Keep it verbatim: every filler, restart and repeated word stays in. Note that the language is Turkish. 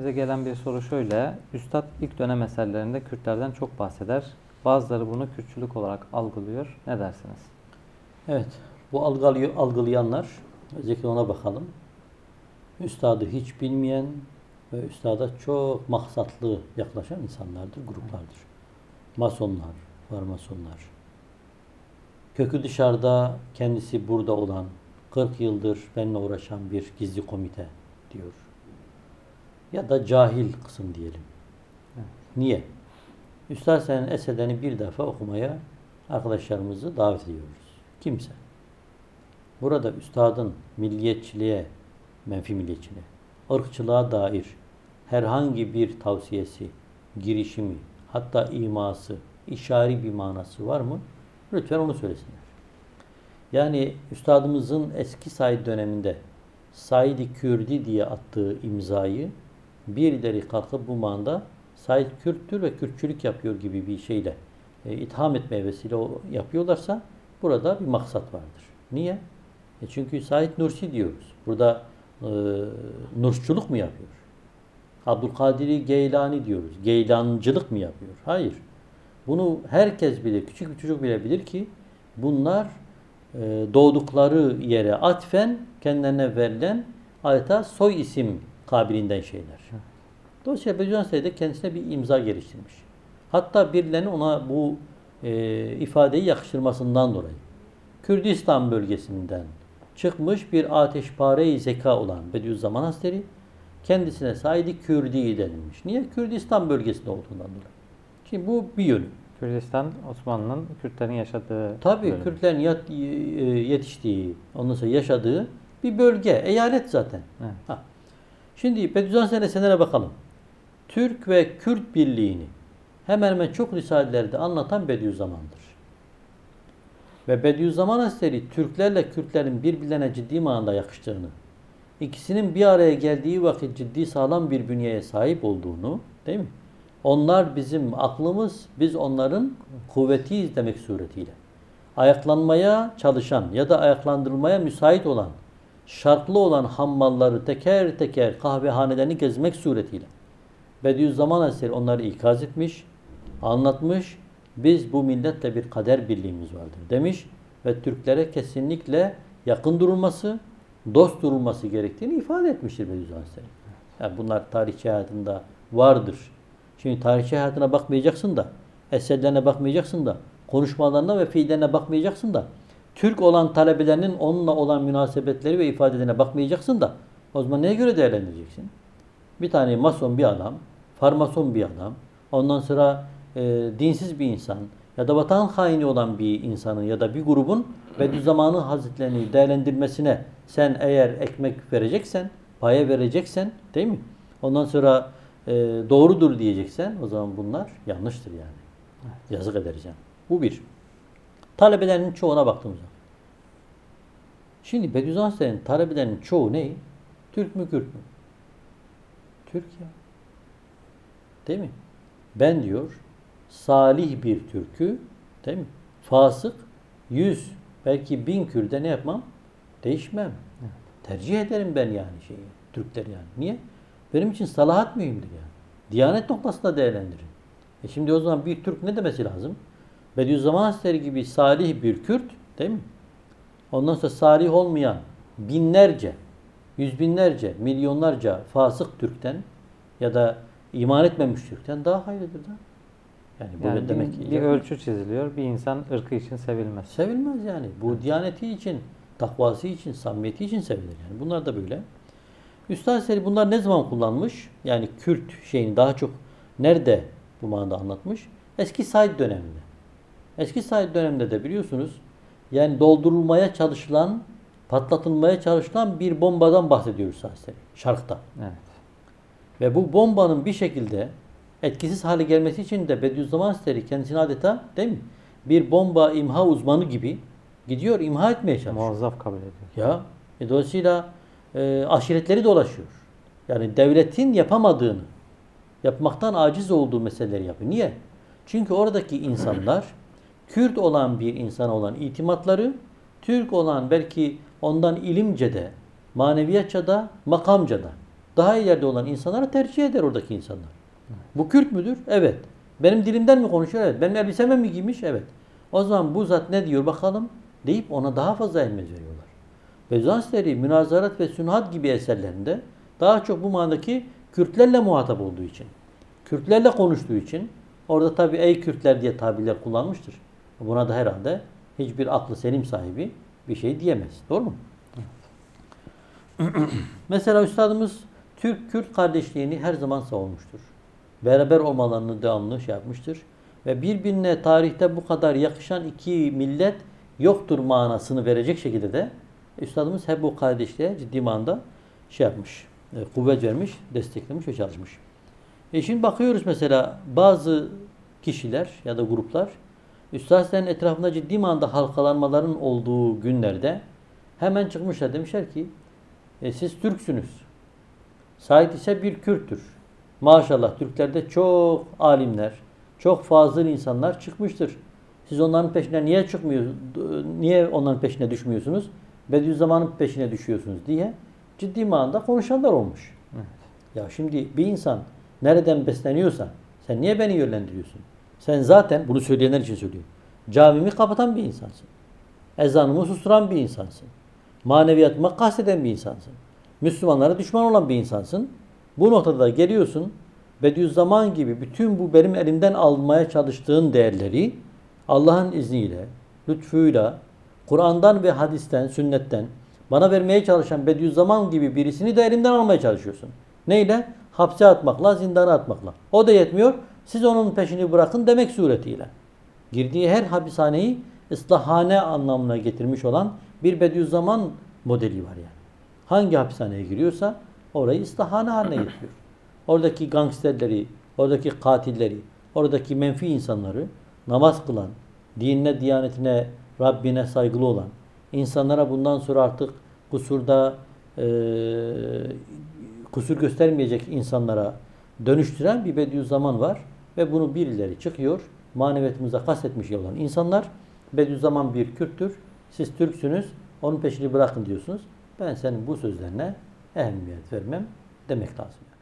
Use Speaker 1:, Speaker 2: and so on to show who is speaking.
Speaker 1: Bize gelen bir soru şöyle. Üstad ilk dönem eserlerinde Kürtlerden çok bahseder. Bazıları bunu Kürtçülük olarak algılıyor. Ne dersiniz?
Speaker 2: Evet, bu algılıyor, algılayanlar, özellikle ona bakalım. Üstadı hiç bilmeyen ve üstada çok maksatlı yaklaşan insanlardır, gruplardır. Masonlar, farmasonlar. Kökü dışarıda, kendisi burada olan, kırk yıldır benimle uğraşan bir gizli komite diyor. Ya da cahil kısım diyelim.
Speaker 1: Evet.
Speaker 2: Niye? Üstad Senin eserlerini bir defa okumaya arkadaşlarımızı davet ediyoruz. Kimse. Burada üstadın milliyetçiliğe, menfi milliyetçiliğe, ırkçılığa dair herhangi bir tavsiyesi, girişimi, hatta iması, işari bir manası var mı? Lütfen onu söylesinler. Yani üstadımızın eski Said döneminde Said-i Kürdi diye attığı imzayı birileri kalkıp bu manada Said Kürttür ve Kürtçülük yapıyor gibi bir şeyle e, itham etmeye vesile yapıyorlarsa burada bir maksat vardır. Niye? E çünkü Said Nursi diyoruz. Burada e, Nursçuluk mu yapıyor? Abdülkadir Geylani diyoruz. Geylancılık mı yapıyor? Hayır. Bunu herkes bilir. Küçük bir çocuk bile bilir ki bunlar e, doğdukları yere atfen kendilerine verilen adeta soy isim kabiliğinden şeyler. Dolayısıyla Bediüzzaman Said kendisine bir imza geliştirmiş. Hatta birilerinin ona bu e, ifadeyi yakıştırmasından dolayı Kürdistan bölgesinden çıkmış bir ateşpare-i zeka olan Bediüzzaman Hazretleri kendisine Said-i Kürdi denilmiş. Niye? Kürdistan bölgesinde olduğundan dolayı. Şimdi bu bir yönü.
Speaker 1: Kürdistan, Osmanlı'nın Kürtlerin yaşadığı
Speaker 2: Tabii
Speaker 1: bölüm.
Speaker 2: Kürtlerin yat, yetiştiği, ondan sonra yaşadığı bir bölge, eyalet zaten.
Speaker 1: Evet.
Speaker 2: Ha. Şimdi Bediüzzaman Said eserlere bakalım. Türk ve Kürt birliğini hemen hemen çok risalelerde anlatan Bediüzzaman'dır. Ve Bediüzzaman Hazretleri Türklerle Kürtlerin birbirlerine ciddi manada yakıştığını, ikisinin bir araya geldiği vakit ciddi sağlam bir bünyeye sahip olduğunu, değil mi? Onlar bizim aklımız, biz onların kuvvetiyiz demek suretiyle. Ayaklanmaya çalışan ya da ayaklandırılmaya müsait olan, şartlı olan hammalları teker teker kahvehanelerini gezmek suretiyle Bediüzzaman Hazretleri onları ikaz etmiş, anlatmış. Biz bu milletle bir kader birliğimiz vardır demiş ve Türklere kesinlikle yakın durulması, dost durulması gerektiğini ifade etmiştir Bediüzzaman Hazretleri. Yani bunlar tarihçi hayatında vardır. Şimdi tarihçi hayatına bakmayacaksın da, eserlerine bakmayacaksın da, konuşmalarına ve fiillerine bakmayacaksın da, Türk olan talebelerinin onunla olan münasebetleri ve ifadelerine bakmayacaksın da, o zaman neye göre değerlendireceksin? Bir tane mason bir adam, farmason bir adam, ondan sonra e, dinsiz bir insan ya da vatan haini olan bir insanın ya da bir grubun Bediüzzaman Hazretlerini değerlendirmesine sen eğer ekmek vereceksen, paya vereceksen, değil mi? Ondan sonra e, doğrudur diyeceksen o zaman bunlar yanlıştır yani. Yazık edeceğim. Bu bir. Talebelerinin çoğuna baktığımız zaman. Şimdi Bediüzzaman Hazretleri'nin talebelerinin çoğu ne? Türk mü, Kürt mü? Türk ya. Değil mi? Ben diyor salih bir Türk'ü, değil mi? Fasık yüz belki bin Kürt'e ne yapmam? Değişmem. Evet. Tercih ederim ben yani şeyi. Türkler yani. Niye? Benim için salahat mühimdir yani. Diyanet noktasında değerlendiririm. E şimdi o zaman bir Türk ne demesi lazım? Bediüzzaman Hazretleri gibi salih bir Kürt, değil mi? Ondan sonra salih olmayan binlerce, yüz binlerce, milyonlarca fasık Türk'ten ya da iman etmemiş Türk'ten daha hayırlıdır da. Yani,
Speaker 1: yani
Speaker 2: bu
Speaker 1: bir,
Speaker 2: demek ki
Speaker 1: bir ölçü çiziliyor. Bir insan ırkı için sevilmez.
Speaker 2: Sevilmez yani. Bu
Speaker 1: evet.
Speaker 2: diyaneti için, takvası için, samimiyeti için sevilir yani. Bunlar da böyle. Üstad Hazretleri bunlar ne zaman kullanmış? Yani Kürt şeyini daha çok nerede bu manada anlatmış? Eski Said döneminde. Eski Said döneminde de biliyorsunuz yani doldurulmaya çalışılan, patlatılmaya çalışılan bir bombadan bahsediyoruz Hazretleri. Şark'ta.
Speaker 1: Evet.
Speaker 2: Ve bu bombanın bir şekilde etkisiz hale gelmesi için de Bediüzzaman Hazretleri kendisini adeta, değil mi? Bir bomba imha uzmanı gibi gidiyor, imha etmeye çalışıyor.
Speaker 1: Muazzaf kabul ediyor.
Speaker 2: Ya, e, dolayısıyla e, aşiretleri dolaşıyor. Yani devletin yapamadığını, yapmaktan aciz olduğu meseleleri yapıyor. Niye? Çünkü oradaki insanlar Kürt olan bir insana olan itimatları, Türk olan belki ondan ilimce de, maneviyatça da, makamca da daha iyi yerde olan insanlara tercih eder oradaki insanlar. Bu Kürt müdür? Evet. Benim dilimden mi konuşuyor? Evet. Benim elbiseme mi giymiş? Evet. O zaman bu zat ne diyor bakalım deyip ona daha fazla elmez veriyorlar. Bezanseri, Münazarat ve Sünhat gibi eserlerinde daha çok bu manadaki Kürtlerle muhatap olduğu için, Kürtlerle konuştuğu için orada tabi ey Kürtler diye tabirler kullanmıştır. Buna da herhalde hiçbir aklı selim sahibi bir şey diyemez. Doğru mu? Mesela üstadımız Türk-Kürt kardeşliğini her zaman savunmuştur. Beraber olmalarını devamlı şey yapmıştır. Ve birbirine tarihte bu kadar yakışan iki millet yoktur manasını verecek şekilde de üstadımız hep bu kardeşliğe ciddi manada şey yapmış, kuvvet vermiş, desteklemiş ve çalışmış. E şimdi bakıyoruz mesela bazı kişiler ya da gruplar üstadların etrafında ciddi manada halkalanmaların olduğu günlerde hemen çıkmışlar, demişler ki e, siz Türksünüz. Said ise bir Kürttür. Maşallah Türklerde çok alimler, çok fazıl insanlar çıkmıştır. Siz onların peşine niye çıkmıyorsunuz? Niye onların peşine düşmüyorsunuz? Bediüzzaman'ın peşine düşüyorsunuz diye ciddi manada konuşanlar olmuş. Evet. Ya şimdi bir insan nereden besleniyorsa sen niye beni yönlendiriyorsun? Sen zaten bunu söyleyenler için söylüyorum. Camimi kapatan bir insansın. Ezanımı susturan bir insansın. Maneviyatıma kasteden bir insansın. Müslümanlara düşman olan bir insansın. Bu noktada da geliyorsun. Bediüzzaman gibi bütün bu benim elimden almaya çalıştığın değerleri Allah'ın izniyle, lütfuyla, Kur'an'dan ve hadisten, sünnetten bana vermeye çalışan Bediüzzaman gibi birisini de elimden almaya çalışıyorsun. Neyle? Hapse atmakla, zindana atmakla. O da yetmiyor. Siz onun peşini bırakın demek suretiyle. Girdiği her hapishaneyi ıslahhane anlamına getirmiş olan bir Bediüzzaman modeli var yani. Hangi hapishaneye giriyorsa orayı ıslahhane haline getiriyor. Oradaki gangsterleri, oradaki katilleri, oradaki menfi insanları namaz kılan, dinine, diyanetine, Rabbine saygılı olan, insanlara bundan sonra artık kusurda e, kusur göstermeyecek insanlara dönüştüren bir Bediüzzaman var. Ve bunu birileri çıkıyor, maneviyatımıza kastetmiş olan insanlar, Bediüzzaman bir Kürttür, siz Türksünüz, onun peşini bırakın diyorsunuz. Ben senin bu sözlerine ehemmiyet vermem demek lazım.